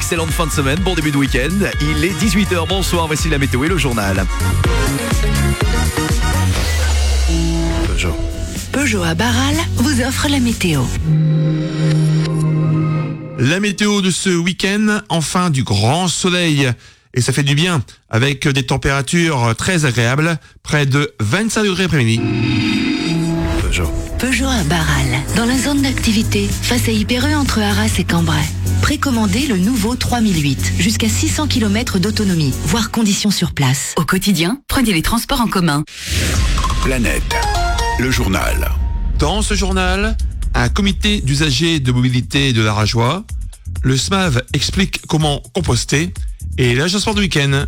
excellente fin de semaine, bon début de week-end. Il est 18h, bonsoir, voici la météo et le journal. Peugeot à Barral vous offre la météo. La météo de ce week-end, enfin du grand soleil. Et ça fait du bien, avec des températures très agréables, près de 25 degrés après-midi. Peugeot à Barral, dans la zone d'activité, face à Hypereux entre Arras et Cambrai. Précommandez le nouveau 3008, jusqu'à 600 km d'autonomie, voire conditions sur place. Au quotidien, prenez les transports en commun. Planète, le journal. Dans ce journal, un comité d'usagers de mobilité de l'Arajois, le SMAV explique comment composter et l'agence de week-end.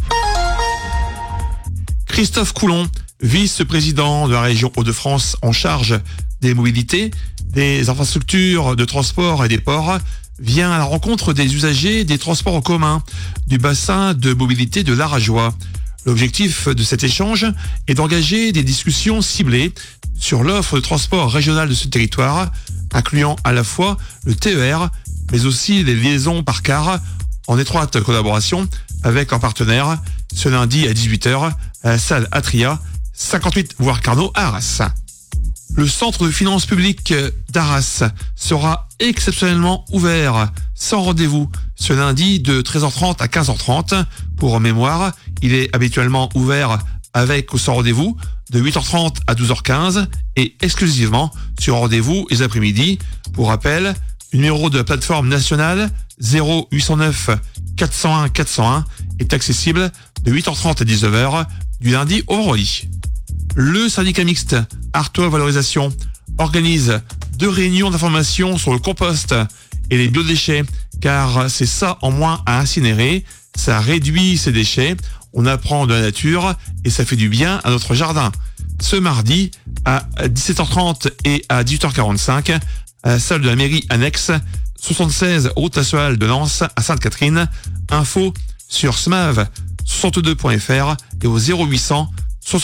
Christophe Coulon, vice-président de la région Hauts-de-France en charge des mobilités, des infrastructures de transport et des ports, vient à la rencontre des usagers des transports en commun du bassin de mobilité de l'Arajois. L'objectif de cet échange est d'engager des discussions ciblées sur l'offre de transport régional de ce territoire, incluant à la fois le TER, mais aussi les liaisons par car, en étroite collaboration avec leurs partenaires, ce lundi à 18h à la salle Atria, 58 voire Carnot à Arras. Le centre de finances publiques d'Arras sera exceptionnellement ouvert, sans rendez-vous, ce lundi de 13h30 à 15h30. Pour mémoire, il est habituellement ouvert avec ou sans rendez-vous de 8h30 à 12h15 et exclusivement sur rendez-vous les après-midi. Pour rappel, le numéro de la plateforme nationale 0809 401 401 est accessible de 8h30 à 19h du lundi au vendredi. Le syndicat mixte Artois Valorisation organise 2 réunions d'information sur le compost et les biodéchets, car c'est ça en moins à incinérer, ça réduit ses déchets, on apprend de la nature et ça fait du bien à notre jardin. Ce mardi à 17h30 et à 18h45 à la salle de la mairie annexe 76 route nationale de Lens à Sainte-Catherine. Info sur smav62.fr et au 0800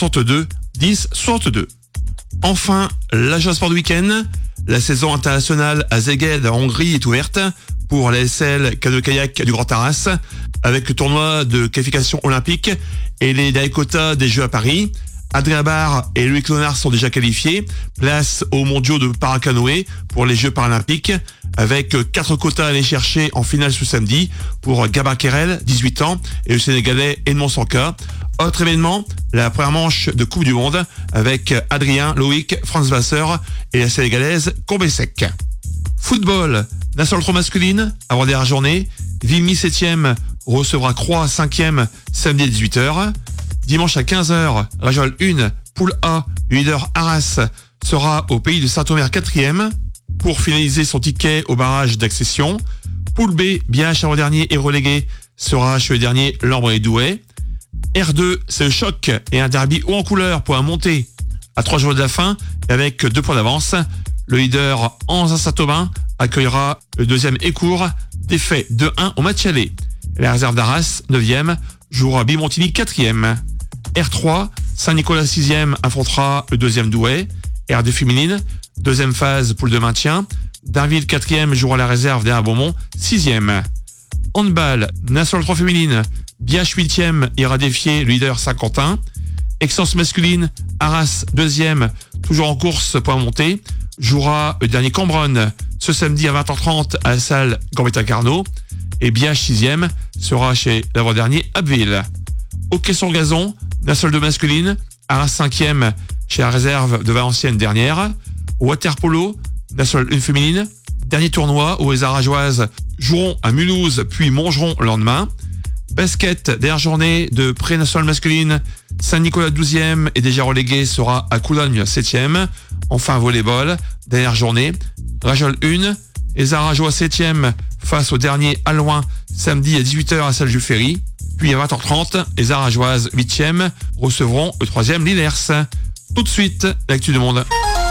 62 10 62. Enfin, l'agence sport de week-end. La saison internationale à Szeged en Hongrie est ouverte pour la SL canoë-kayak du Grand Arras avec le tournoi de qualification olympique et les derniers quotas des Jeux à Paris. Adrien Barre et Loïc Léonard sont déjà qualifiés. Place aux mondiaux de paracanoë pour les Jeux paralympiques avec 4 quotas à aller chercher en finale ce samedi pour Gabin Kerel, 18 ans, et le Sénégalais Edmond Sanka. Autre événement, la première manche de Coupe du Monde avec Adrien, Loïc, Franz Vasseur et la Sénégalaise Courbet-Sec. Football, National 3 masculine, avant-dernière journée. Vimy 7e recevra Croix 5e samedi à 18h. Dimanche à 15h, Rajol 1, poule A, le leader Arras sera au pays de Saint-Omer 4e pour finaliser son ticket au barrage d'accession. Poule B, BH avant-dernier et relégué, sera chez le dernier Lambre et Douai. R2, c'est le choc et un derby haut en couleur pour un monté à 3 jours de la fin et avec 2 points d'avance. Le leader Anzin Saint-Aubin accueillera le deuxième Écourt, défait 2-1 au match aller. La réserve d'Arras, 9e, jouera Bimontigny 4e. R3, Saint-Nicolas 6e affrontera le deuxième Douai. R2 féminine, deuxième phase poule de maintien. Darville 4e jouera la réserve derrière Beaumont 6e. Handball, National 3 féminine, Biache 8e ira défier le leader Saint-Quentin. Excellence masculine, Arras 2e, toujours en course pour monter, jouera le dernier Cambronne ce samedi à 20h30 à la salle Gambetta-Carnot. Et Biache 6e sera chez l'avant-dernier Abbeville. Hockey sur gazon, National 2 masculine, Arras 5e chez la réserve de Valenciennes dernière. Waterpolo, National 1 féminine, dernier tournoi où les Arajoises joueront à Mulhouse puis Montgeron le lendemain. Basket, dernière journée de pré-national masculine, Saint-Nicolas 12e et déjà relégué sera à Coulogne 7e. Enfin volleyball, dernière journée, Rajol 1, les Arajois 7e face au dernier Alouin samedi à 18h à salle Jules Ferry. Puis à 20h30, les Arajoises 8e recevront le 3e Lillers. Tout de suite, l'actu du monde.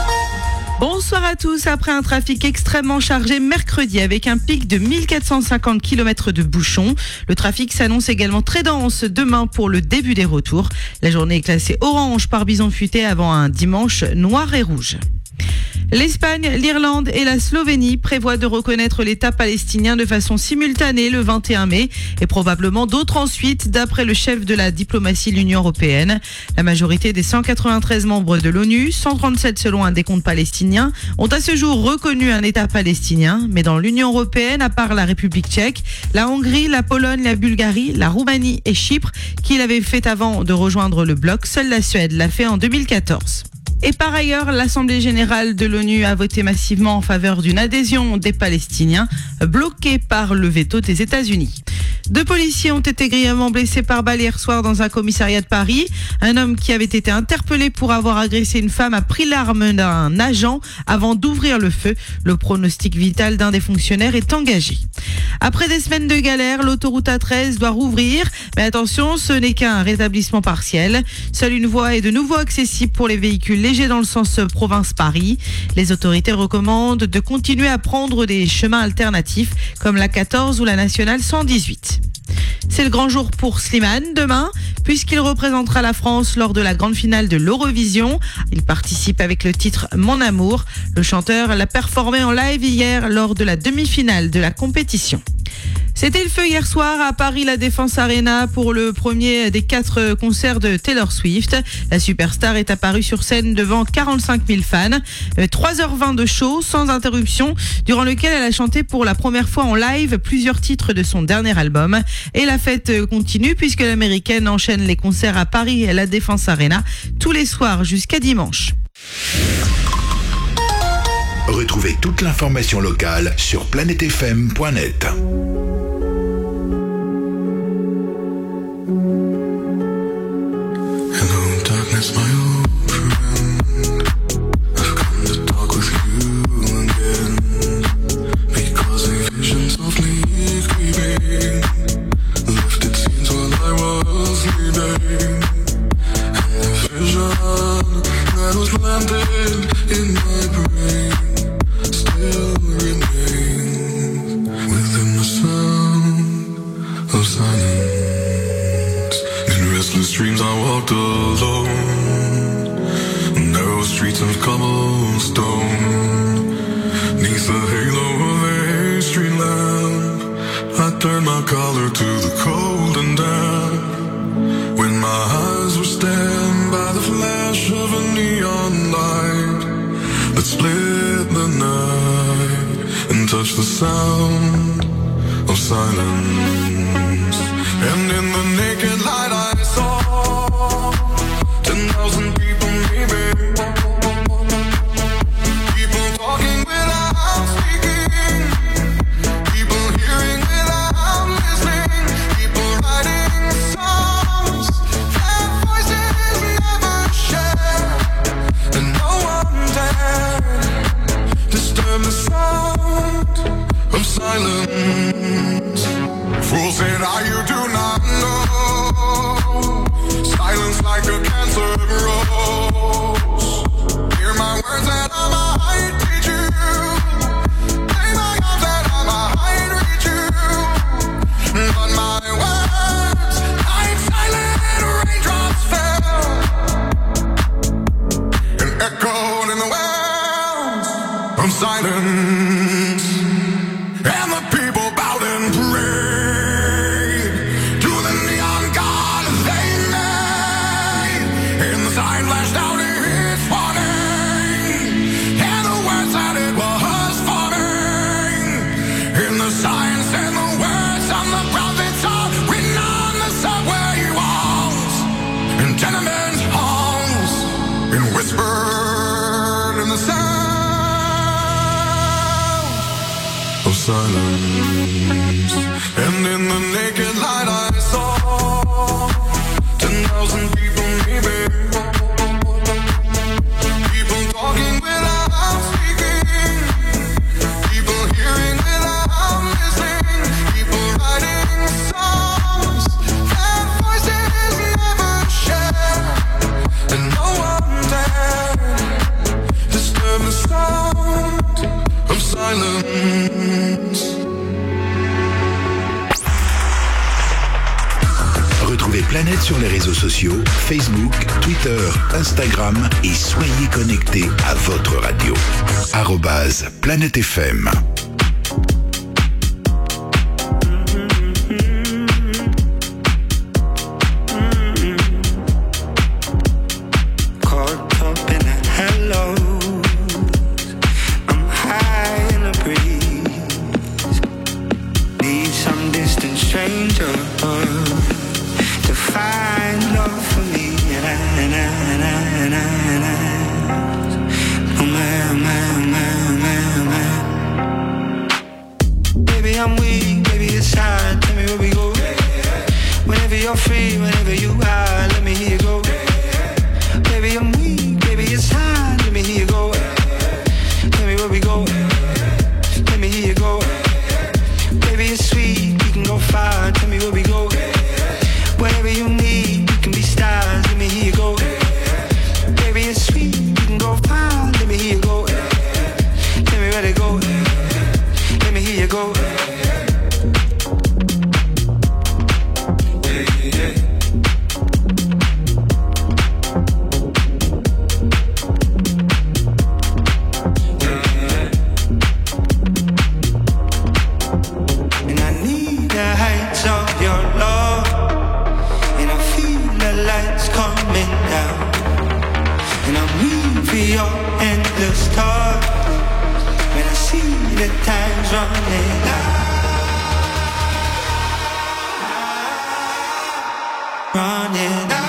Bonsoir à tous. Après un trafic extrêmement chargé mercredi avec un pic de 1450 km de bouchons, le trafic s'annonce également très dense demain pour le début des retours. La journée est classée orange par Bison Futé avant un dimanche noir et rouge. L'Espagne, l'Irlande et la Slovénie prévoient de reconnaître l'État palestinien de façon simultanée le 21 mai et probablement d'autres ensuite, d'après le chef de la diplomatie de l'Union européenne. La majorité des 193 membres de l'ONU, 137 selon un décompte palestinien, ont à ce jour reconnu un État palestinien. Mais dans l'Union européenne, à part la République tchèque, la Hongrie, la Pologne, la Bulgarie, la Roumanie et Chypre, qui l'avaient fait avant de rejoindre le bloc, seule la Suède l'a fait en 2014. Et par ailleurs, l'Assemblée générale de l'ONU a voté massivement en faveur d'une adhésion des Palestiniens, bloquée par le veto des États-Unis. 2 policiers ont été grièvement blessés par balle hier soir dans un commissariat de Paris. Un homme qui avait été interpellé pour avoir agressé une femme a pris l'arme d'un agent avant d'ouvrir le feu. Le pronostic vital d'un des fonctionnaires est engagé. Après des semaines de galère, l'autoroute A13 doit rouvrir. Mais attention, ce n'est qu'un rétablissement partiel. Seule une voie est de nouveau accessible pour les véhicules légers dans le sens province-Paris. Les autorités recommandent de continuer à prendre des chemins alternatifs comme la 14 ou la nationale 118. C'est le grand jour pour Slimane demain, puisqu'il représentera la France lors de la grande finale de l'Eurovision. Il participe avec le titre Mon Amour. Le chanteur l'a performé en live hier lors de la demi-finale de la compétition. C'était le feu hier soir à Paris, la Défense Arena, pour le premier des 4 concerts de Taylor Swift. La superstar est apparue sur scène devant 45 000 fans. 3h20 de show sans interruption, durant lequel elle a chanté pour la première fois en live plusieurs titres de son dernier album. Et la fête continue puisque l'américaine enchaîne les concerts à Paris et à la Défense Arena tous les soirs jusqu'à dimanche. Retrouvez toute l'information locale sur planetfm.net. Hello, darkness, my old friend. I've come to talk with you again, because a vision softly creeping lifted scenes while I was sleeping, and the vision that was planted in my brain still remains within the sound of silence. In restless dreams I walked alone, narrow streets of cobblestone, neath the halo of a street lamp. I turned my collar to the cold and damp, when my eyes were stabbed by the flash of a neon light that split the night and touched the sound of silence. And in the naked light I saw 10,000 people maybe, people talking without speaking, people hearing without listening, people writing songs that voices never share, and no one dared disturb the sound of silence. Fool said, you do not know, silence like a cancer grows. Hear my words that I might teach you, play my arms that I might reach you, but my words like silent raindrops fell and echoed in the wells of silence. And the people bowed and prayed to the neon god they made, and the sign flashed out its warning, and the words that it was forming, and the signs and the words on the prophets are written on the subway walls and tenement halls, and whispered in the sound of silence. And in the naked light I saw 10,000 people maybe, people talking without speaking, people hearing without listening, people writing songs that voices never share, and no one dared disturb the sound of silence. Retrouvez Planète Planète sur les réseaux sociaux, Facebook, Twitter, Instagram et soyez connectés à votre radio. @Planète FM. Caught up in a hello. I'm high in the breeze. Need some distant stranger to find love for me. Oh man. Baby, I'm weak, baby, it's hard. Tell me where we go. Whenever you're free, whenever you are, let me hear you go. Baby, I'm weak, baby, it's hard. Let me hear you go. Tell me where we go. Let me hear you go. Baby, it's sweet, we can go far. Tell me where we go. Whatever you need, we can be stars. Let me hear you go. Baby, it's sweet, we can go far. Let me hear you go. Tell me where to go. Let me hear you go. And I need the heights of your love. And I feel the lights coming down. And I'm weak for your endless talk. When I see the time's running out. Running out.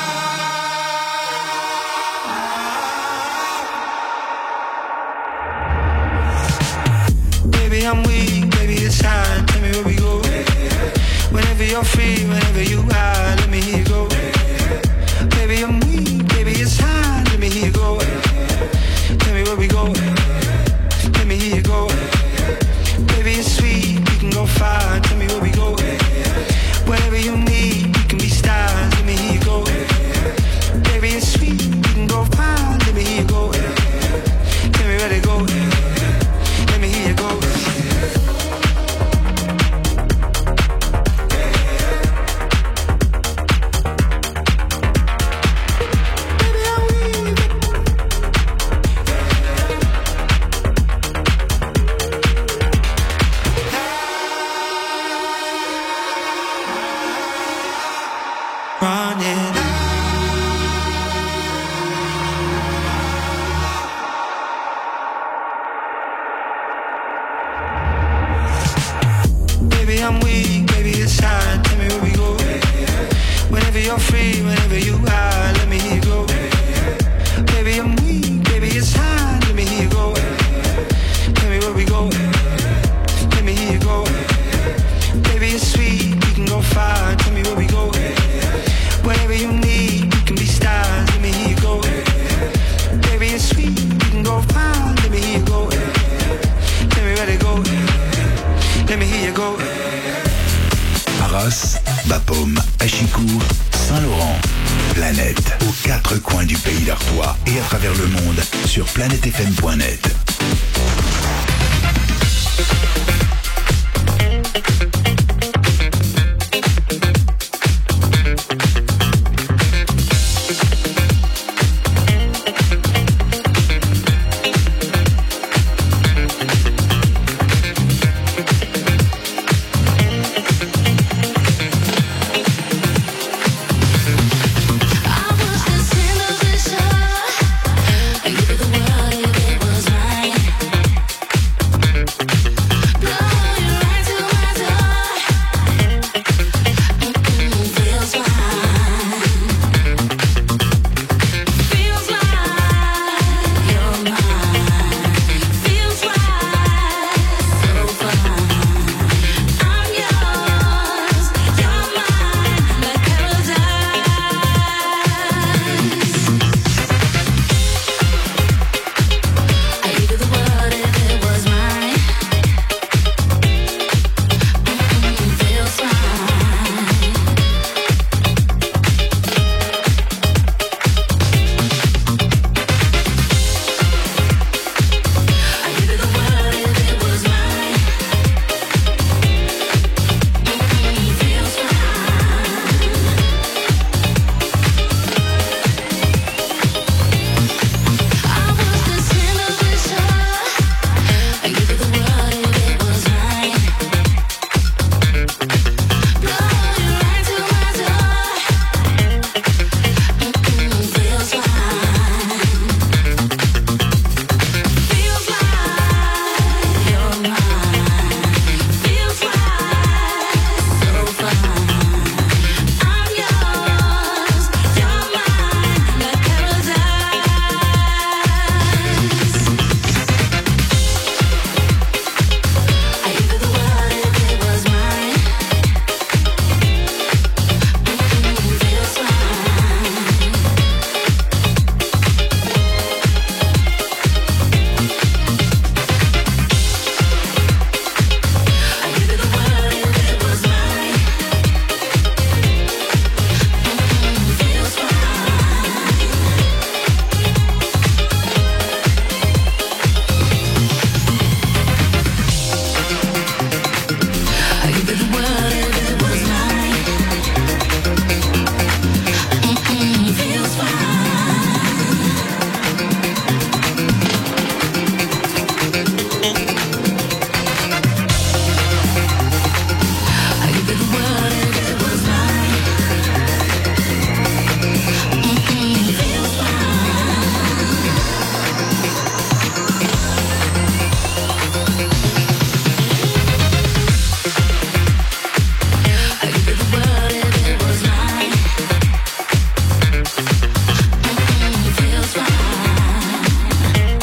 Baby, I'm weak, baby, it's hard. Tell me where we go. Whenever you're free, whenever you are, let me hear you go. Baby, I'm weak, baby, it's hard. Let me hear you go. Tell me where we go. Let me hear you go. Baby, it's sweet, we can go far. Tell me where we go. Whatever you need, we can be stars. Let me hear you go. Baby, it's sweet, we can go far. Let me hear you go. Tell me where to go. Let me hear you go. Running. Baby, I'm weak, baby, it's hard. Tell me where we go. Whenever you're free, whenever you are, let me hear you go. Baby, I'm weak, baby, it's hard. Let me hear you go. Tell me where we go. Let me hear you go. Baby, it's sweet, we can go far. Tell me where we go. Whatever you need, we can be stars. Let me hear you go. Baby, it's sweet, we can go far. Let me hear you go. Tell me where to go. Let me hear you go. Arras, Bapaume, Achicourt, Saint-Laurent. Planète, aux quatre coins du pays d'Artois et à travers le monde sur planetefm.net. I was the sin of this heart. I gave the world if it was mine.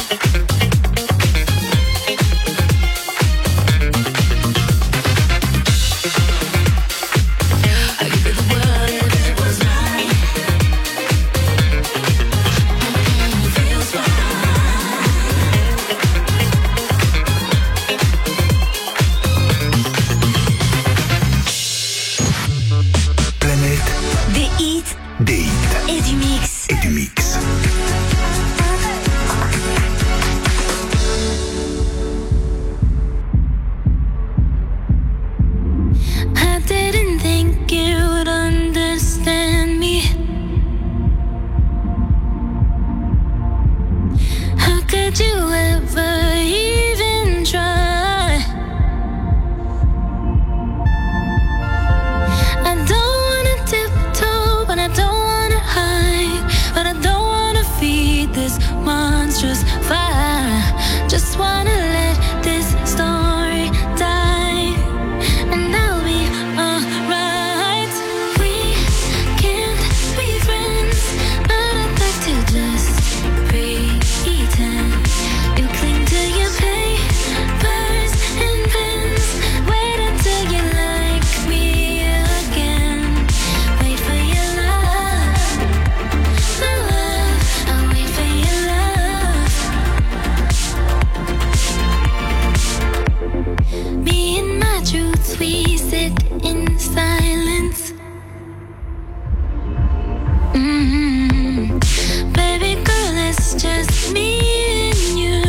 Des hits Et du mix. et du mix. I didn't think you would understand me. How could you ever even try? I don't wanna tiptoe, but I don't wanna hide. But I don't wanna feed this monstrous fire. Just wanna let this story die, and I'll be alright. We can't be friends, but I'd like to just pretend. You cling to your papers and pens. Wait until you like me again. Wait for your love, I'll wait for your love. Me and my truths, we sit in silence. Baby girl, it's just me and you.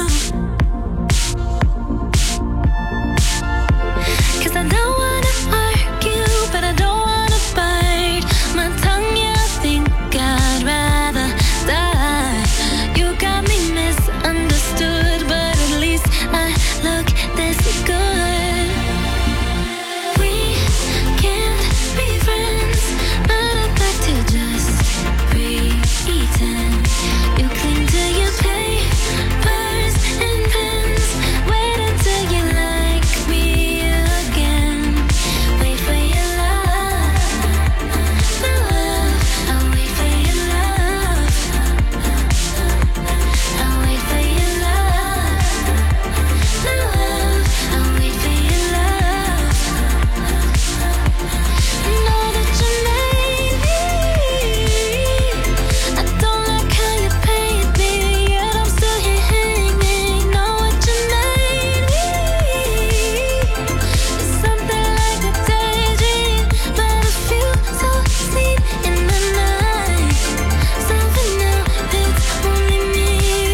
'Cause I don't wanna argue, but I don't wanna bite my tongue. Yeah, I think I'd rather die. You got me misunderstood, but at least I look this good. We can't be friends, but I'd like to just pretend. You cling to your papers and pens. Wait until you like me again. Wait for your love, I'll wait for your love. I'll wait for your love, I'll wait for your love. Know that you made me. I don't like how you paid me, yet I'm still here hanging. Know what you made me. It's something like a daydream, but I feel so seen in the night. Something now, it's only me,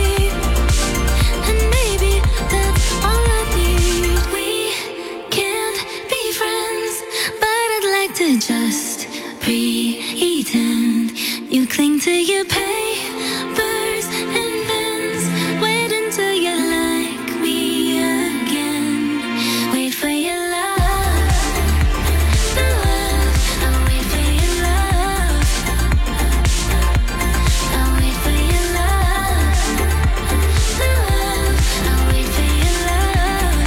and maybe that's all I need. We can't be friends, but I'd like to just pretend. You cling to your papers and pens. Wait until you like me again. Wait for your love, I'll wait for your love. I'll wait for your love, I'll wait for your love.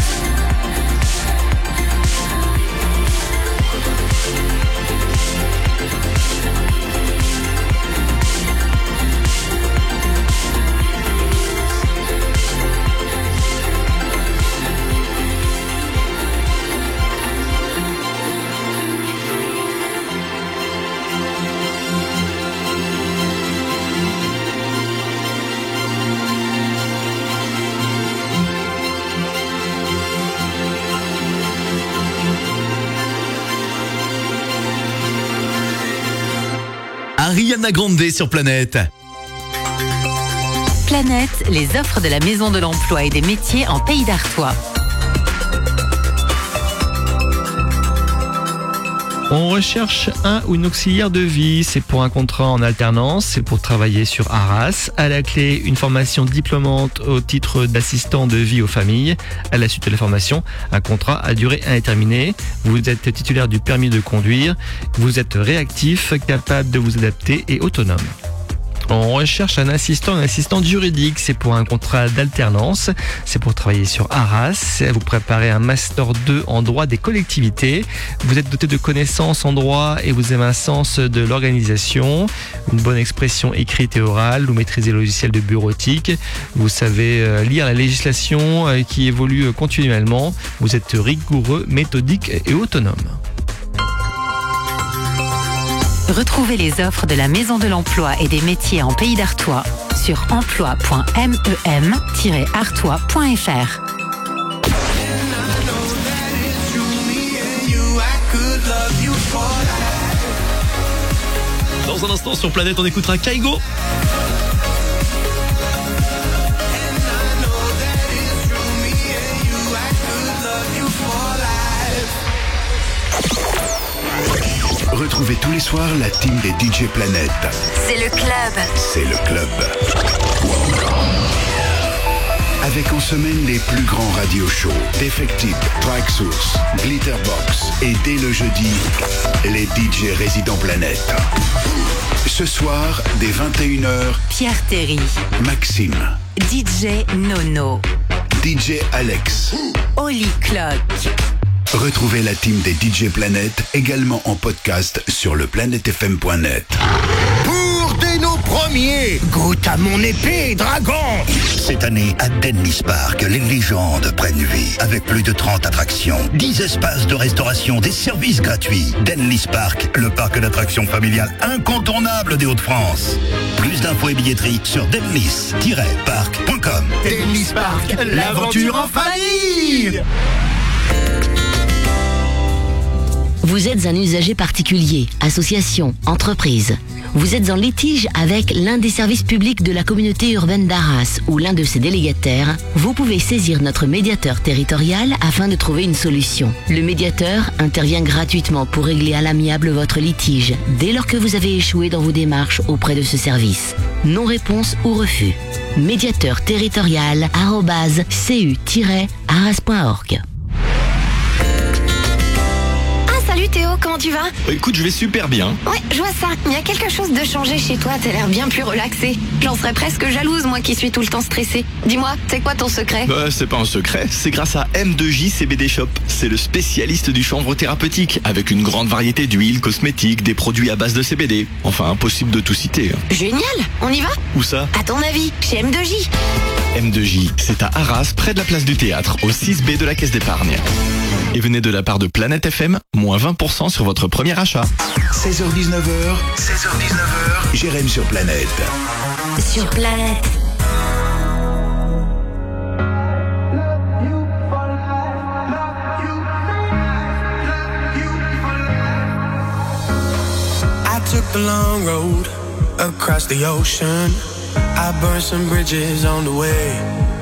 Ariana Grande sur Planète. Planète, les offres de la Maison de l'Emploi et des Métiers en Pays d'Artois. On recherche un ou une auxiliaire de vie, c'est pour un contrat en alternance, c'est pour travailler sur Arras. À la clé, une formation diplômante au titre d'assistant de vie aux familles. À la suite de la formation, un contrat à durée indéterminée. Vous êtes titulaire du permis de conduire, vous êtes réactif, capable de vous adapter et autonome. On recherche un assistant, une assistante juridique. C'est pour un contrat d'alternance. C'est pour travailler sur Arras. Vous préparez un Master 2 en droit des collectivités. Vous êtes doté de connaissances en droit et vous avez un sens de l'organisation, une bonne expression écrite et orale. Vous maîtrisez le logiciel de bureautique. Vous savez lire la législation qui évolue continuellement. Vous êtes rigoureux, méthodique et autonome. Retrouvez les offres de la Maison de l'Emploi et des métiers en Pays d'Artois sur emploi.mem-artois.fr. Dans un instant sur Planète, on écoutera Kaigo. Retrouvez tous les soirs la team des DJ Planète. C'est le club. C'est le club. Avec en semaine les plus grands radio shows, Defected, Tracksource, Glitterbox et dès le jeudi, les DJ résidents Planète. Ce soir, dès 21h, Pierre Terry, Maxime, DJ Nono, DJ Alex, Oli Clock. Retrouvez la team des DJ Planète également en podcast sur leplanetefm.net. Pour dès nos premiers, goûte à mon épée, dragon. Cette année, à Dennis Park, les légendes prennent vie. Avec plus de 30 attractions, 10 espaces de restauration, des services gratuits. Dennis Park, le parc d'attractions familial incontournable des Hauts-de-France. Plus d'infos et billetterie sur dennis-park.com. Dennis Park, l'aventure en famille. Vous êtes un usager particulier, association, entreprise. Vous êtes en litige avec l'un des services publics de la communauté urbaine d'Arras ou l'un de ses délégataires. Vous pouvez saisir notre médiateur territorial afin de trouver une solution. Le médiateur intervient gratuitement pour régler à l'amiable votre litige dès lors que vous avez échoué dans vos démarches auprès de ce service. Non-réponse ou refus. Médiateur territorial @cu-arras.org. Salut Théo, comment tu vas? Écoute, je vais super bien. Ouais, je vois ça. Il y a quelque chose de changé chez toi, t'as l'air bien plus relaxé. J'en serais presque jalouse, moi qui suis tout le temps stressée. Dis-moi, c'est quoi ton secret? C'est pas un secret, c'est grâce à M2J CBD Shop. C'est le spécialiste du chanvre thérapeutique, avec une grande variété d'huiles, cosmétiques, des produits à base de CBD. Enfin, impossible de tout citer. Génial, on y va? Où ça? À ton avis, chez M2J. M2J, c'est à Arras, près de la place du Théâtre, au 6B de la Caisse d'épargne. Et venez de la part de Planète FM, moins 20% sur votre premier achat. 16h-19h, Jérém sur Planète. Sur Planète. I took the long road across the ocean. I burned some bridges on the way.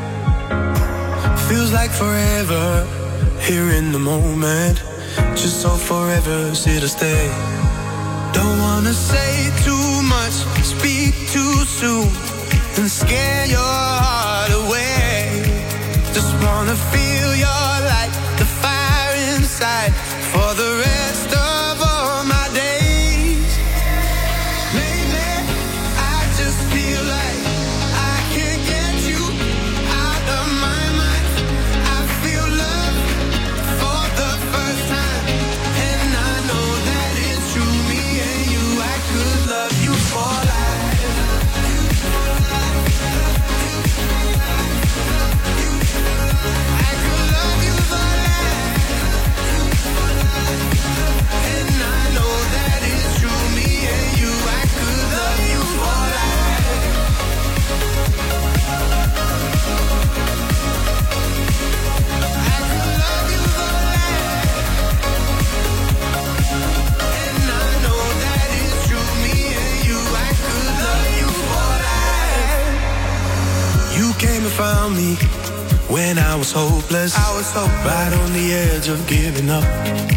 Feels like forever here in the moment. Just so forever, sit or stay. Don't wanna say too much, speak too soon, and scare your heart away. Just wanna feel your light, the fire inside, for the rest of all my days. Lately, I just feel like I can't get you out of my mind. I feel love for the first time, and I know that it's true. Me and you, I could love you for life. I could love you for life, and I know that it's true. Me and you, I could love you for life. I could love you for life, and I know that it's true. Me and you, I could love you for life. You came and found me when I was hopeless. Right on the edge of giving up.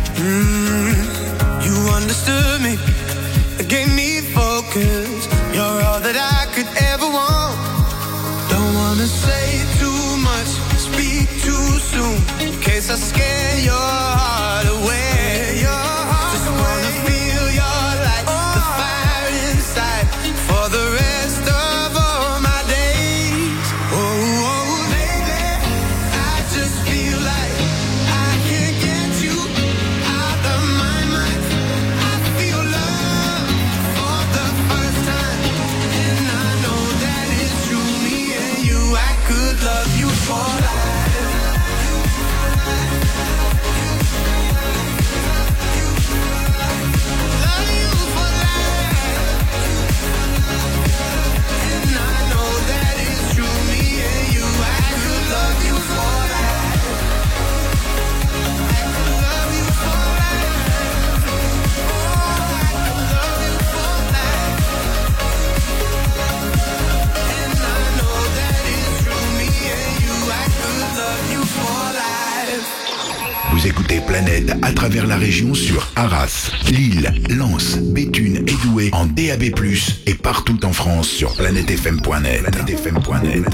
You understood me, gave me focus. You're all that I could ever want. Don't wanna say too much, speak too soon, in case I scare your heart away. Just wanna feel your light, the fire inside, for the rest love you for life. Vous écoutez Planète à travers la région sur Arras, Lille, Lens, Béthune et Douai en DAB+, et partout en France sur planetefm.net. Planetefm.net.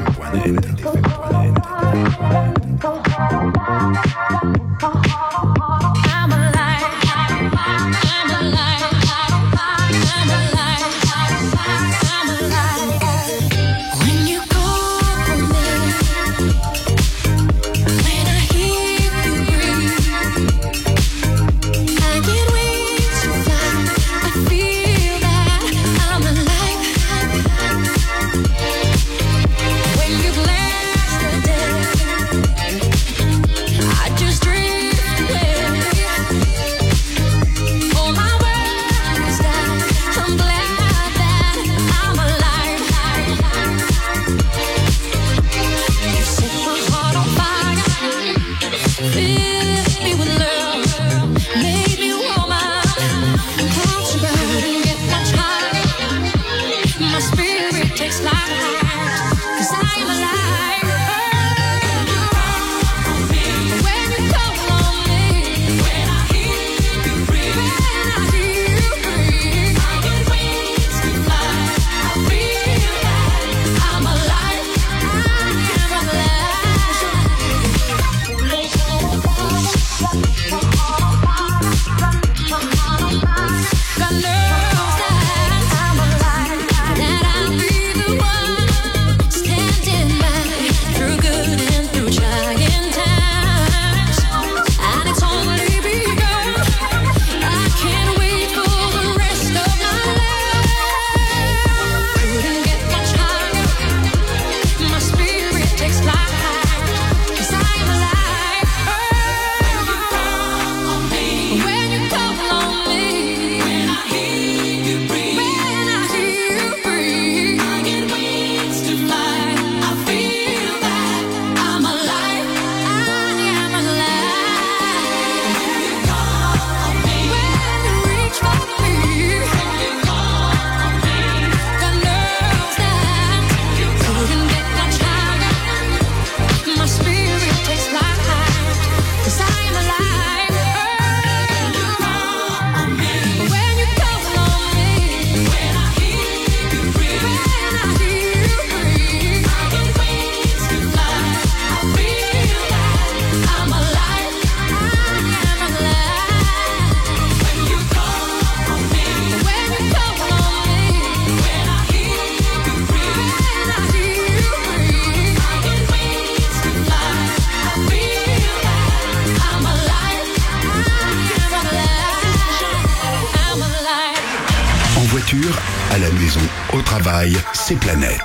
À la maison, au travail, c'est Planète.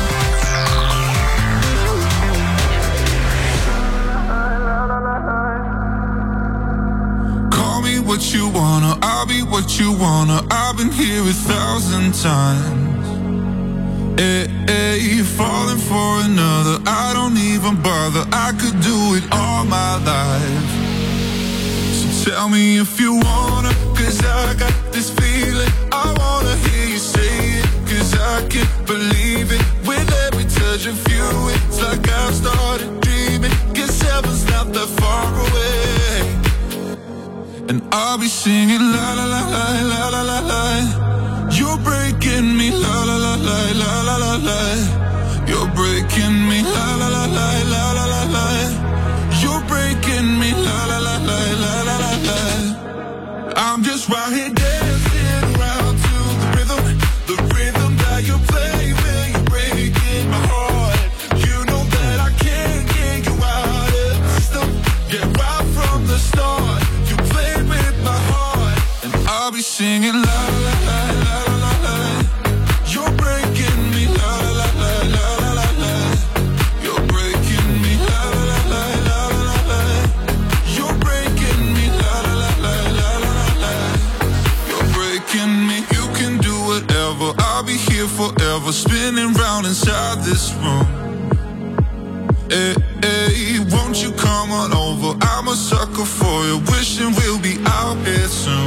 Call me what you wanna, I'll be what you wanna. I've been here 1,000 times. Hey, hey, you're falling for another. I don't even bother. I could do it all my life. So tell me if you wanna, 'cause I got this feeling. I wanna hear you say it, 'cause I can't believe it. With every touch of you, it's like I've started dreaming. 'Cause heaven's not that far away. And I'll be singing la la la la la la la la. You're breaking me la la la la la la la la. You're breaking me la la la la la la la la. You're breaking me la la la la la la la la. I'm just right here dancing around to the rhythm that you play when you're breaking my heart. You know that I can't get you out of the system. Yeah, right from the start, you played with my heart, and I'll be singing la la la la la la la. You're breaking me la la la la la la la. Hey, hey, won't you come on over? I'm a sucker for you, wishing we'll be out here soon.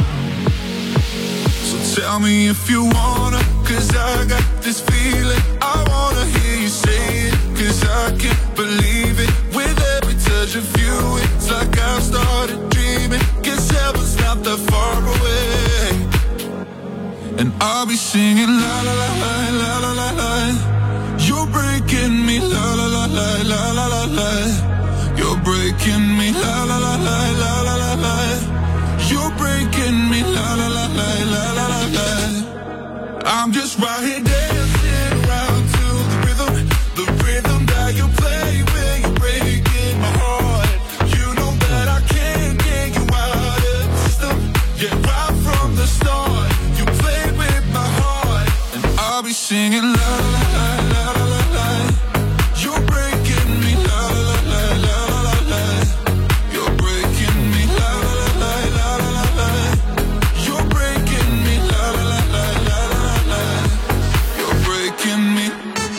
So tell me if you wanna, cause I got this feeling. I wanna hear you say it, cause I can't believe it. With every touch of you, it's like I've started dreaming. Guess heaven's not that far away. And I'll be singing la la la la la la la la. You're breaking me la la la la la la la la. You're breaking me la la la la la la la la. You're breaking me la la la la la la la la. I'm just right here dancing around to the rhythm that you play when you're breaking my heart. You know that I can't get you out of the system. Yeah, right from the start, you played with my heart, and I'll be singing la la la la la la la. You're breaking me la la la la la la la. You're breaking me la la la la la la la. You're breaking me la la la la la la la. You're breaking me.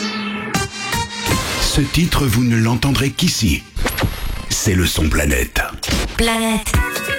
Ce titre, vous ne l'entendrez qu'ici. C'est le son Planète. Planète.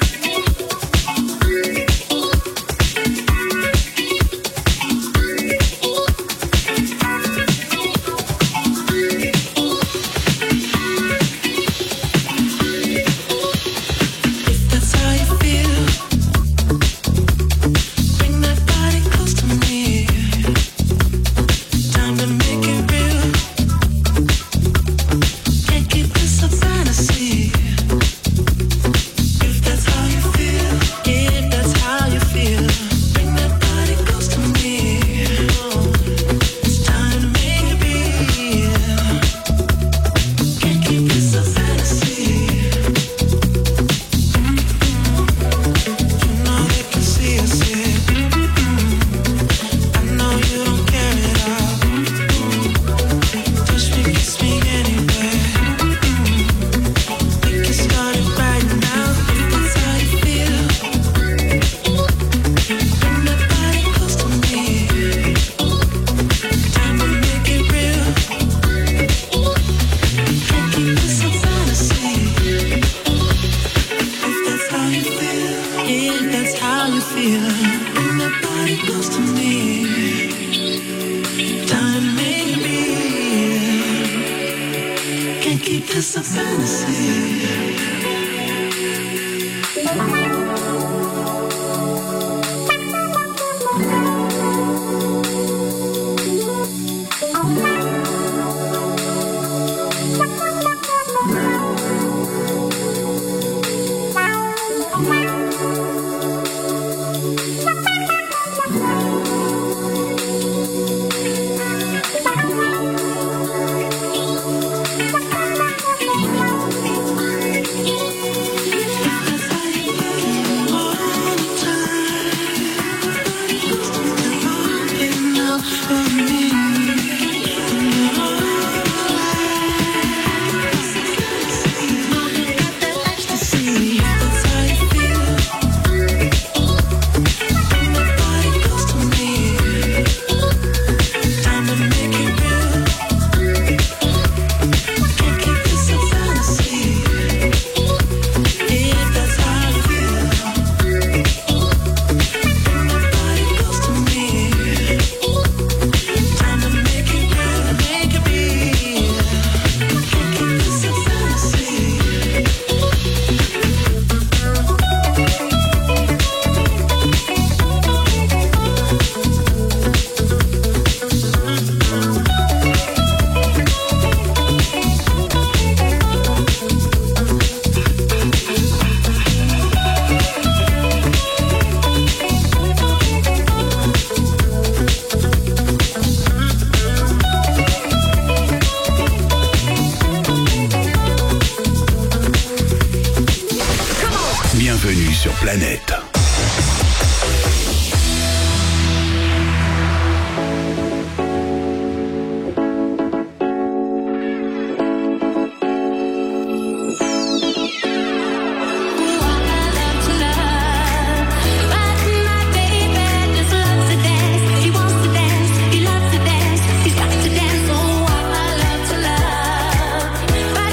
Bienvenue sur Planète. Bye.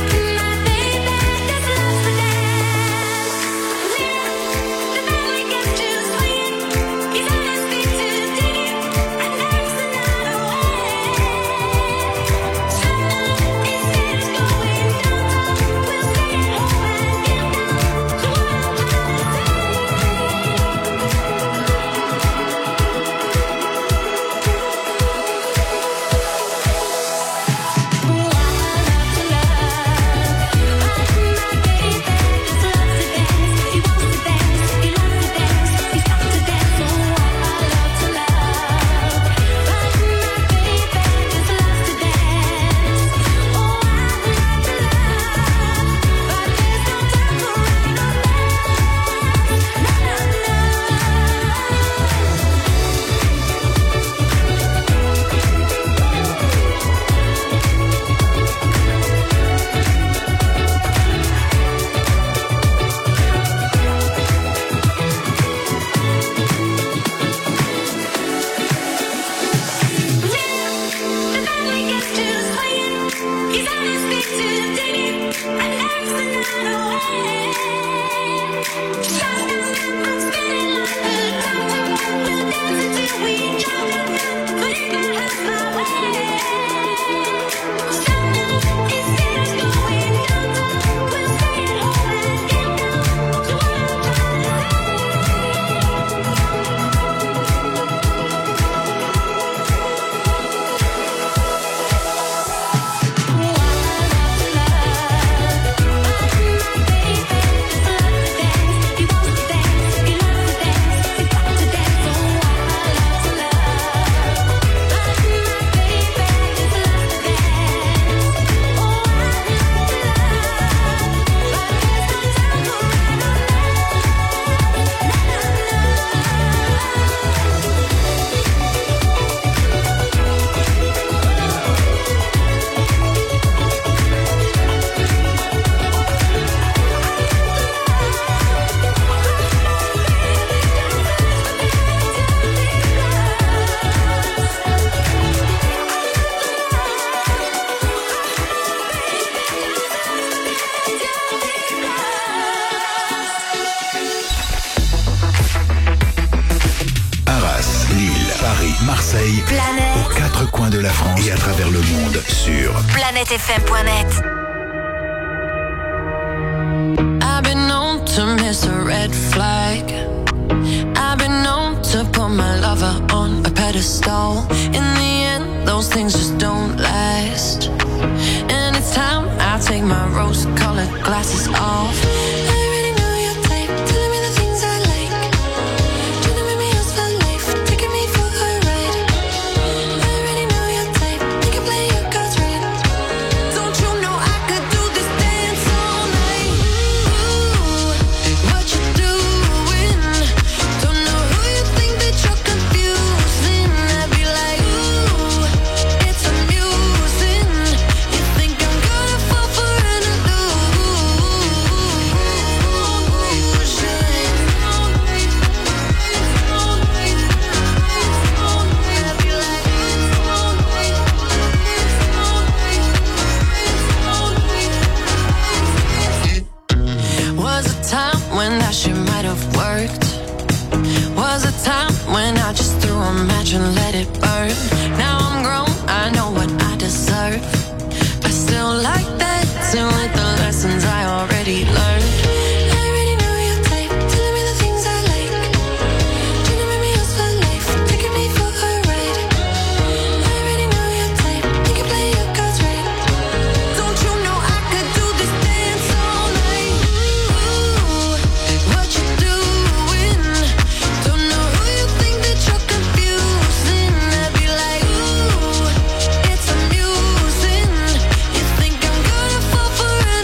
Marseille, aux quatre coins de la France et à travers le monde sur PlanèteFM.net. I've been known to miss a red flag. I've been known to put my lover on a pedestal. In the end, those things just don't last. And it's time I take my rose-colored glasses off. I already know your type, telling me the things I like. Trying to make me yours for life, taking me for a ride. I already know your type, you can play your cards right. Don't you know I could do this dance all night? Ooh, what you doing? Don't know who you think that you're confusing. I'd be like, ooh, it's amusing. You think I'm gonna fall for an illusion? Was a time when that shit might have worked. Was a time when I just threw a match and let it burn. Now I'm grown, I know what I deserve. I still like that, still like the lessons I already learned. I already know your type, telling me the things I like. Trying to make me yours for life, taking me for a ride. I already know your type, you can play your cards right. Don't you know I could do this dance all night? Ooh, what you doing? Don't know who you think that you're confusing. I'd be like, ooh, it's amusing. You think I'm gonna fall for an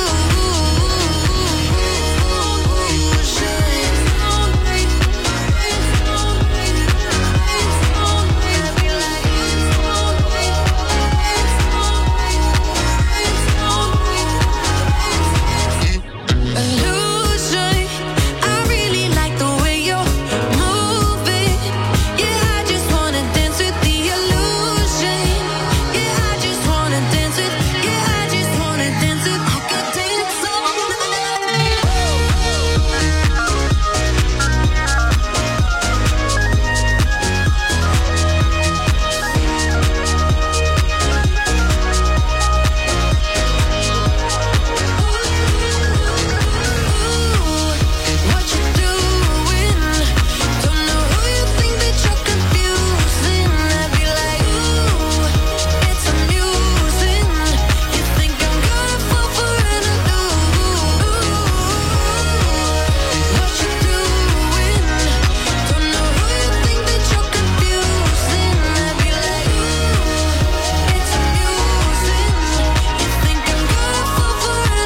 illusion? I really like the way you're moving. Yeah, I just wanna dance with the illusion. Yeah, I just wanna dance with. Yeah, I just wanna dance with. I could dance all what you doing? Don't know who you think that you're confusing. I'd be like, ooh, it's amusing. You think I'm gonna fall for an illusion? What you doing? Don't know who you think that you're confusing. I'd be like, ooh, it's amusing. You think I'm gonna fall for an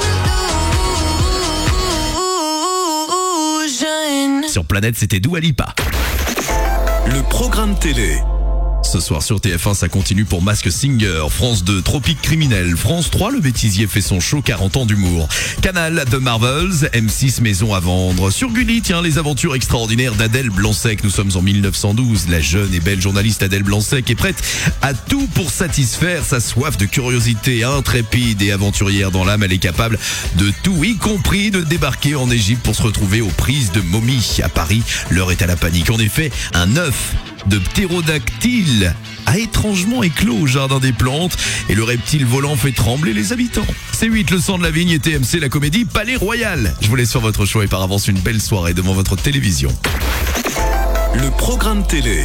illusion? Sur Planète, c'était Dua Lipa. Le programme télé. Ce soir sur TF1, ça continue pour Mask Singer. France 2, Tropique criminel. France 3, Le Bêtisier fait son show 40 ans d'humour. Canal, The Marvels. M6, Maison à vendre. Sur Gulli, tiens, les aventures extraordinaires d'Adèle Blanc-Sec. Nous sommes en 1912. La jeune et belle journaliste Adèle Blanc-Sec est prête à tout pour satisfaire sa soif de curiosité. Intrépide et aventurière dans l'âme, elle est capable de tout, y compris de débarquer en Égypte pour se retrouver aux prises de momies. À Paris, l'heure est à la panique. En effet, un œuf de ptérodactyle a étrangement éclos au jardin des plantes et le reptile volant fait trembler les habitants. C8, Le sang de la vigne et TMC, la comédie Palais Royal. Je vous laisse sur votre choix et par avance une belle soirée devant votre télévision. Le programme télé.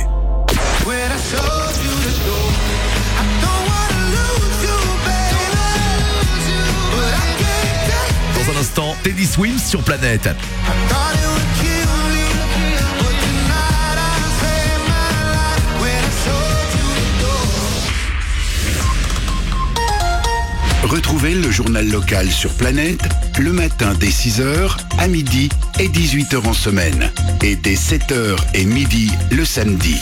Dans un instant, Teddy Swims sur Planète. Retrouvez le journal local sur Planète le matin dès 6h, à midi et 18h en semaine. Et dès 7h et midi le samedi.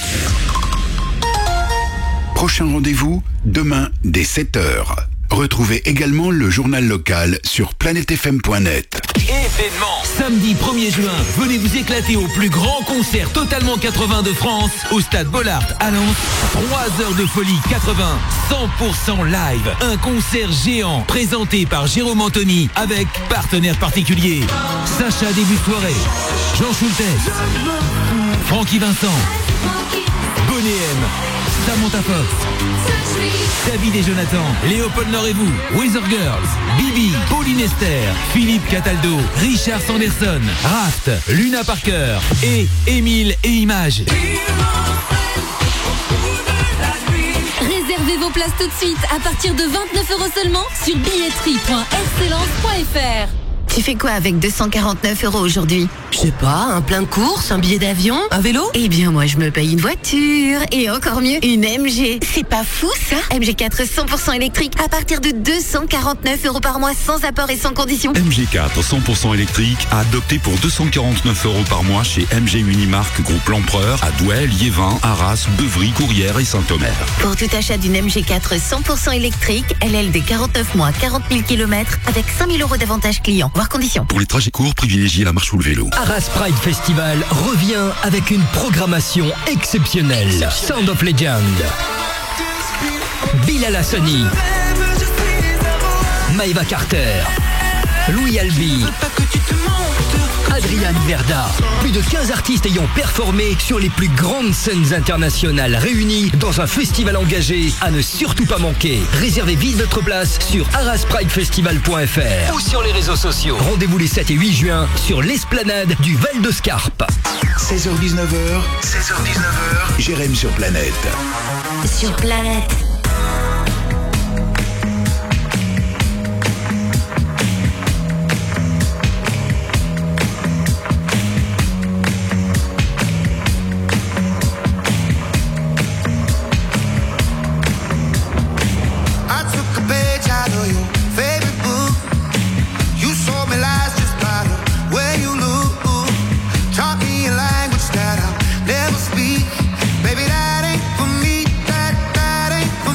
Prochain rendez-vous, demain dès 7h. Retrouvez également le journal local sur planetefm.net. Événement. Samedi 1er juin, venez vous éclater au plus grand concert totalement 80 de France au stade Bollard à Lens. 3 heures de folie 80, 100% live. Un concert géant présenté par Jérôme Anthony avec partenaires particuliers. Sacha début de soirée, Jean Schultes, Francky Vincent, Bonnet M, Samantha Fox, David et Jonathan, Léopold Nord et vous, Weather Girls, Bibi, Pauline Esther, Philippe Cataldo, Richard Sanderson, Raft, Luna Parker et Émile et Images. Réservez vos places tout de suite à partir de 29 € seulement sur billetterie.excellence.fr. Tu fais quoi avec 249 € aujourd'hui? Je sais pas, un plein de courses, un billet d'avion, un vélo? Eh bien, moi, je me paye une voiture. Et encore mieux, une MG. C'est pas fou, ça? MG4 100% électrique à partir de 249 € par mois, sans apport et sans condition. MG4 100% électrique à adopter pour 249 € par mois chez MG Unimarque Groupe L'Empereur à Douai, Liévin, Arras, Beuvry, Courrières et Saint-Omer. Pour tout achat d'une MG4 100% électrique, LLD 49 mois, 40 000 km avec 5 000 € d'avantages clients. Voir conditions. Pour les trajets courts, privilégiez la marche ou le vélo. Arras Pride Festival revient avec une programmation exceptionnelle. Sound of Legend, Bilal Hassani, Maeva Carter, Louis Albi, Adrian Verda. Plus de 15 artistes ayant performé sur les plus grandes scènes internationales réunies dans un festival engagé à ne surtout pas manquer. Réservez vite votre place sur arraspridefestival.fr ou sur les réseaux sociaux. Rendez-vous les 7 et 8 juin sur l'esplanade du Val de Scarpe. 16h-19h, Jérém sur Planète. Sur Planète. Never speak, baby, that ain't for me, that ain't for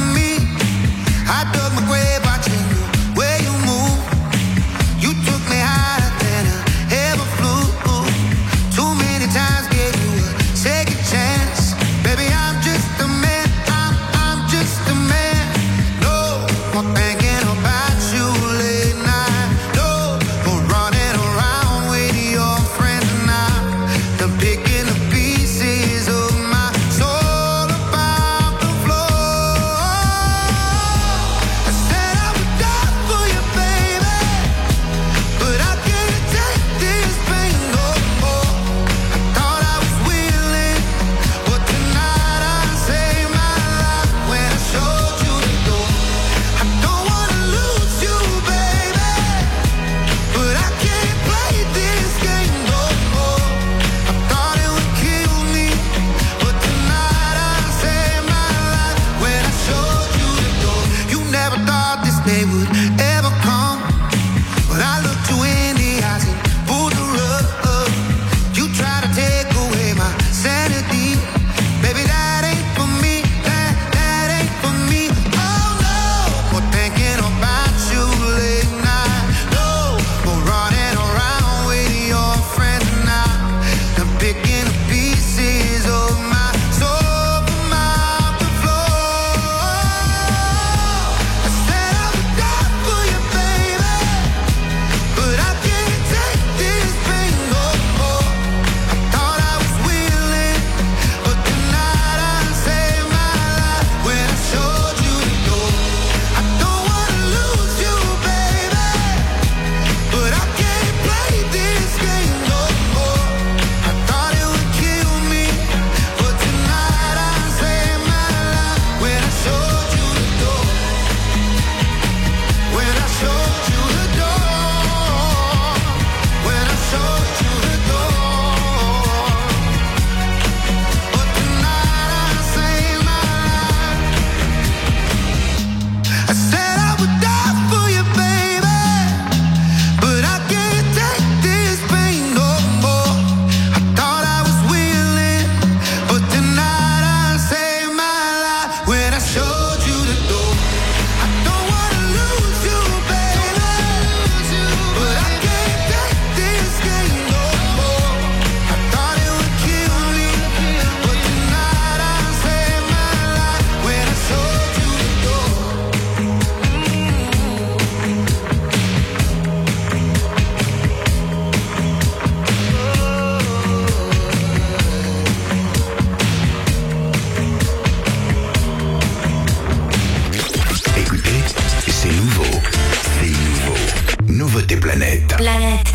votez Planète. Planète.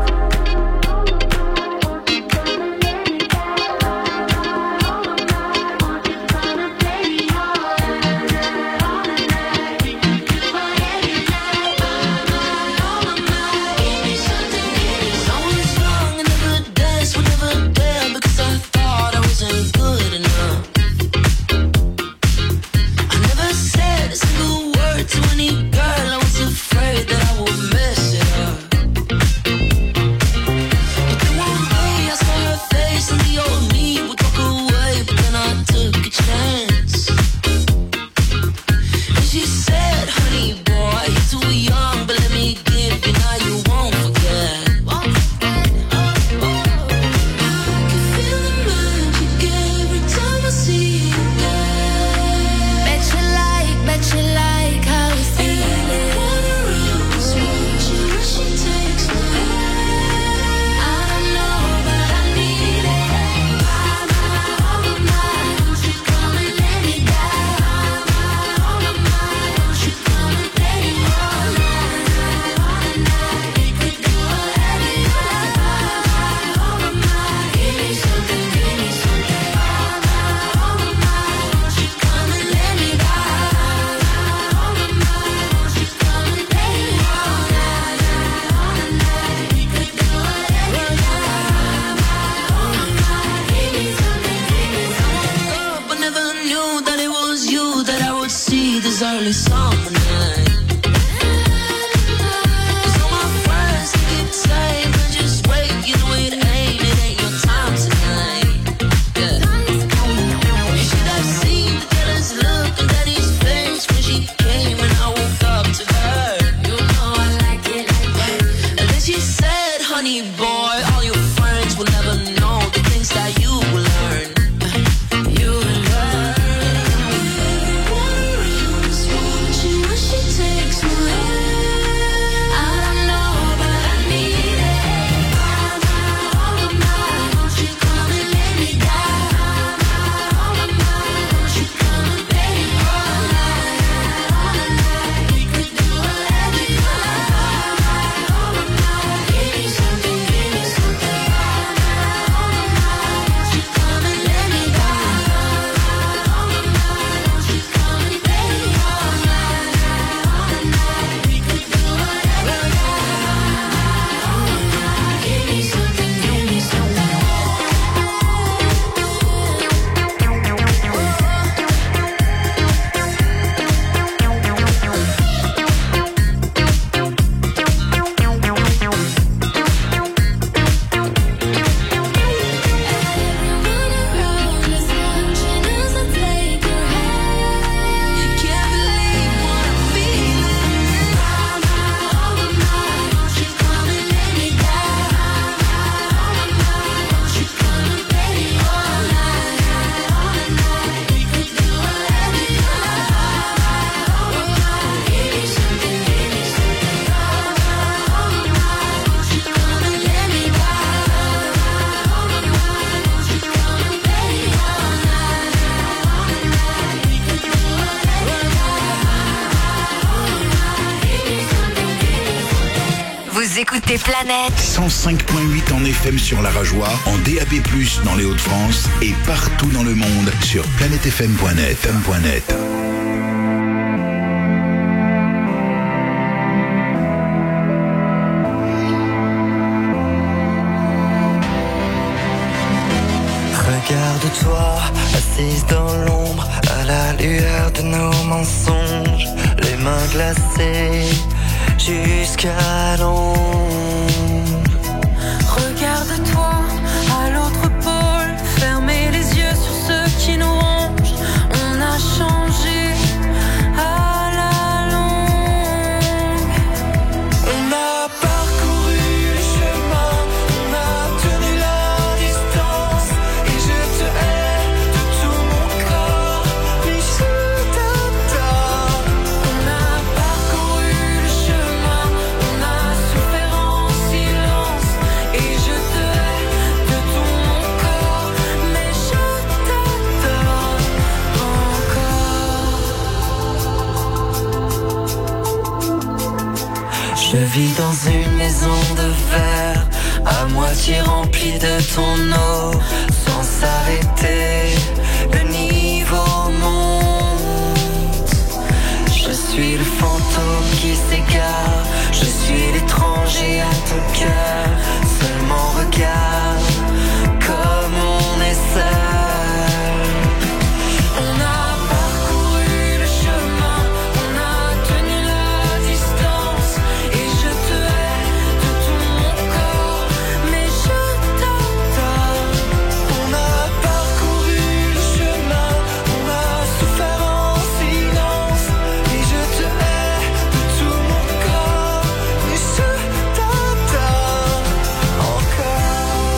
Écoutez Planète 105.8 en FM sur la Rajoie, en DAB+, dans les Hauts-de-France et partout dans le monde sur planetefm.net. Regarde-toi, assise dans l'ombre, à la lueur de nos mensonges, les mains glacées jusqu'à l'ombre. Regarde-toi à l'autre pôle, fermez les yeux sur ce qui nous ronge. On a changé à la longue. On a parcouru le chemin, on a tenu la distance, et je te hais de tout mon corps, mais je t'adore. On a parcouru le chemin, on a vis dans une maison de verre, à moitié remplie de ton eau, sans s'arrêter, le niveau monte. Je suis le fantôme qui s'égare, je suis l'étranger à ton cœur. Seulement regarde comme on est seul. On a parcouru le chemin, on a tenu la distance, et je te hais de tout mon corps, mais je t'adore. On a parcouru le chemin, on a souffert en silence, et je te hais de tout mon corps, mais je t'adore encore.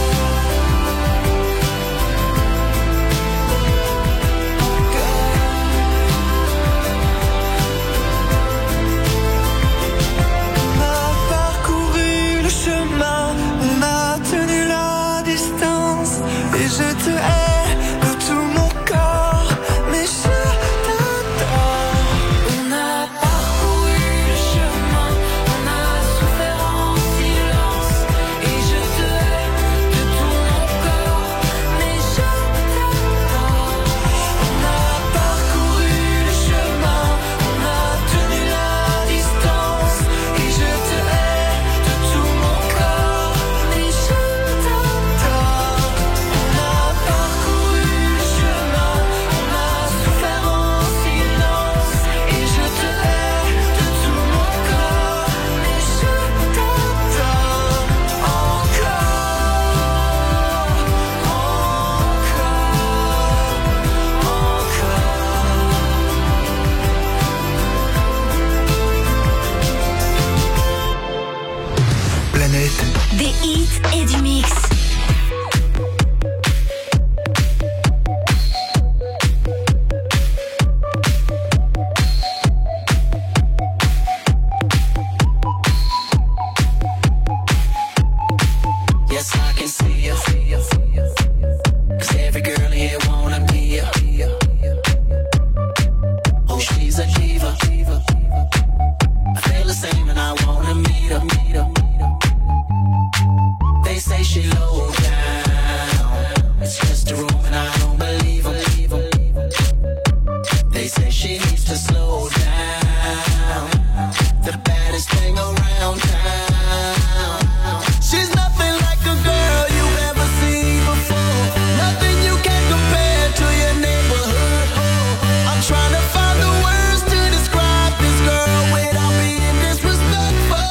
On a parcouru le chemin, on a tenu la distance, et je te hais de tout mon corps, mais je t'adore. On a parcouru le chemin, on a souffert en silence, et je te hais de tout mon corps, mais je t'adore. On a parcouru le chemin, on a tenu la distance, et je te hais de tout mon corps, mais je t'adore. On a parcouru le chemin, on a souffert en silence, et je te hais de tout mon corps, mais je t'adore Planète. Des hits et du mix. Yes, I can see you. 'Cause every girl here wanna be you. Oh, she's a diva. I feel the same and I wanna meet her. They say she low down. It's just a room and I don't believe her. They say she needs to slow down. The baddest thing around town. She's nothing like a girl you've ever seen before. Nothing you can compare to your neighborhood. I'm trying to find the words to describe this girl without being disrespectful.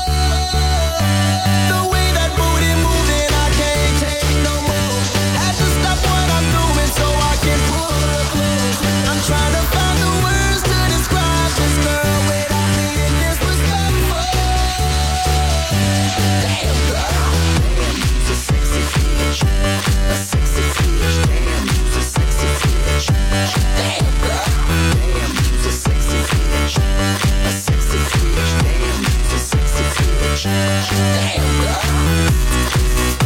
The way that booty moves and I can't take no more. Had to stop what I'm doing so I can pull her close. I'm trying to find the words to describe this girl without being disrespectful. Damn girl, damn, you's a sexy bitch, a sexy bitch. Damn, you's a sexy bitch. Damn girl, damn, you's a sexy bitch, a sexy bitch. Damn, you's a sexy bitch. Damn girl.